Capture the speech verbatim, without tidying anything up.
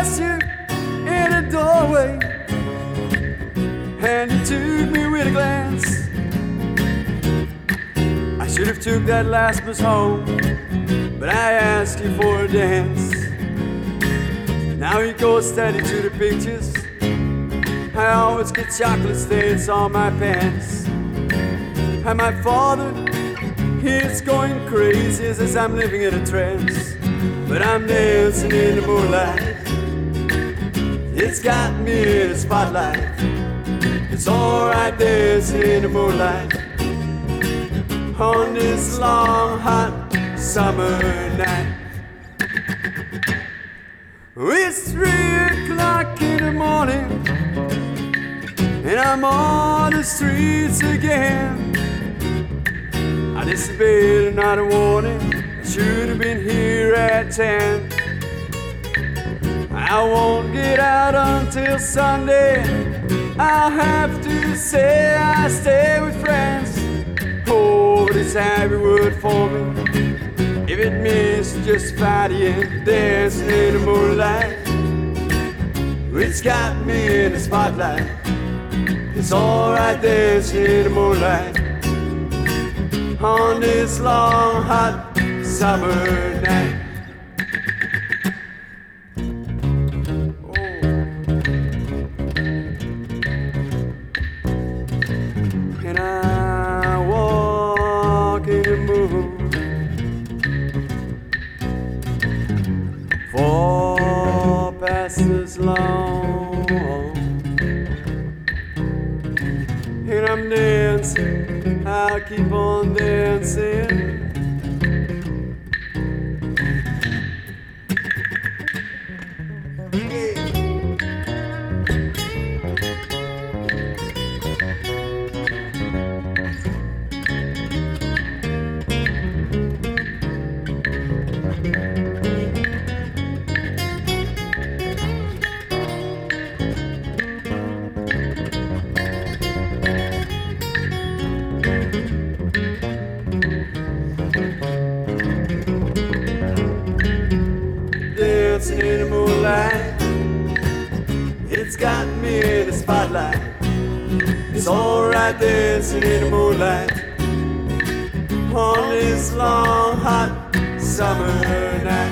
past you in a doorway, and you took me with a glance. I should have took that last bus home, but I asked you for a dance. Now you go steady to the pictures. I always get chocolate stains on my pants. And my father, he's going crazy as I'm living in a trance. But I'm dancing in the moonlight. It's got me in the spotlight. It's alright dancing in the moonlight on this long hot summer night. It's three o'clock in the morning, and I'm on the streets again. I disobeyed not a warning. I should have been here at ten. I won't get out until Sunday. I'll have to say I stay with friends. Oh, but it's happy word for me if it means just partying, dancing in the moonlight. It's got me in the spotlight. It's alright dancing in the moonlight on this long hot summer night. Oh. And I walk in the moon four passes long, and I'm dancing, I'll keep on dancing. Dancing in the moonlight, it's got me in the spotlight. It's alright dancing in the moonlight on this long hot summer night.